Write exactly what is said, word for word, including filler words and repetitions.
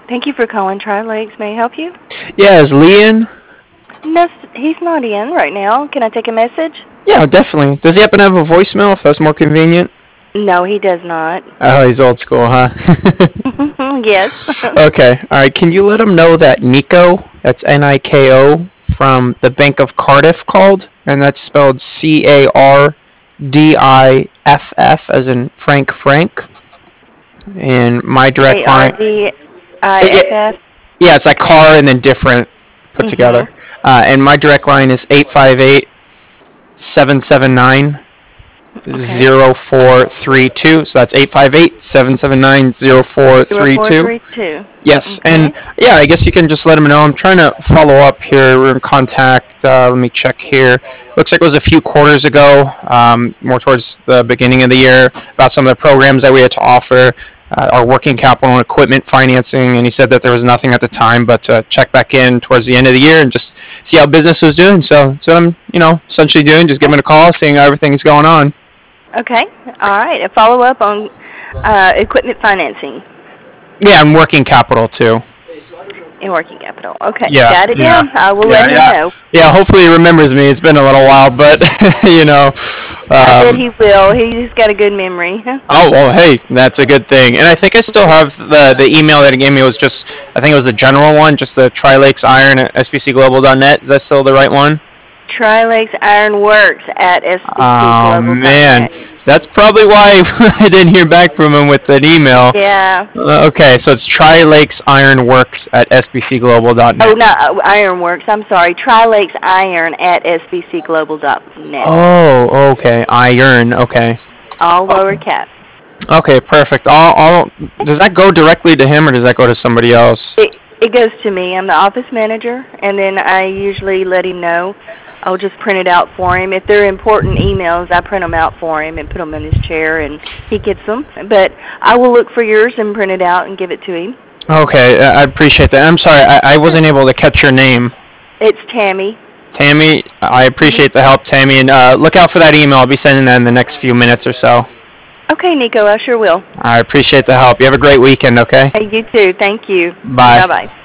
Thank you for calling Tri-Lakes. May I help you? Yeah, is Lee in? No, he's not in right now. Can I take a message? Yeah, definitely. Does he happen to have a voicemail if that's more convenient? No, he does not. Oh, he's old school, huh? Yes. Okay, alright. Can you let him know that Nico, that's N I K O, from the Bank of Cardiff called? And that's spelled C A R D I F F, as in Frank Frank. And my direct line... A R D I F F? Yeah, it's like car and then different put Mhm. together. Uh, and my direct line is eight five eight, seven seven nine, zero four three two. So that's eight five eight, seven seven nine, zero four three two. zero four three two. Yes, Okay. and yeah, I guess you can just let him know. I'm trying to follow up here. We're in contact. Uh, let me check here. Looks like it was a few quarters ago, um, more towards the beginning of the year, about some of the programs that we had to offer, uh, our working capital and equipment financing, and he said that there was nothing at the time, but to check back in towards the end of the year and just see how business was doing. So, so I'm, you know, essentially doing, just giving him a call, seeing how everything's going on. Okay. All right. A follow-up on uh, equipment financing Yeah, and working capital too. and working capital. Okay. Yeah, Got it yeah. down. I will Yeah, let him yeah. know. Yeah, hopefully he remembers me. It's been a little while, but you know. I bet Um, he will. He's got a good memory. oh well, hey, that's a good thing. And I think I still have the the email that he gave me was just I think it was the general one, just the Tri-Lakes Iron at S B C global dot net. Is that still the right one? Tri-Lakes Iron Works at S B C Oh Global. man, that's probably why I didn't hear back from him with an email. Yeah. Uh, okay, so it's Tri-Lakes Iron Works at S B C global dot net. Oh, no, uh, Iron Works. I'm sorry. Tri-Lakes Iron at S B C global dot net. Oh, okay, Iron. Okay. All lower cap. Okay, perfect. I'll, I'll, does that go directly to him or does that go to somebody else? It, it goes to me. I'm the office manager, and then I usually let him know. I'll just print it out for him. If they're important emails, I print them out for him and put them in his chair, and he gets them. But I will look for yours and print it out and give it to him. Okay, I I appreciate that. I'm sorry, I, I wasn't able to catch your name. It's Tammy. Tammy, I appreciate the help, Tammy, and uh, look out for that email. I'll be sending that in the next few minutes or so. Okay, Nico, I sure will. I appreciate the help. You have a great weekend, okay? Hey, you too. Thank you. Bye. Bye-bye.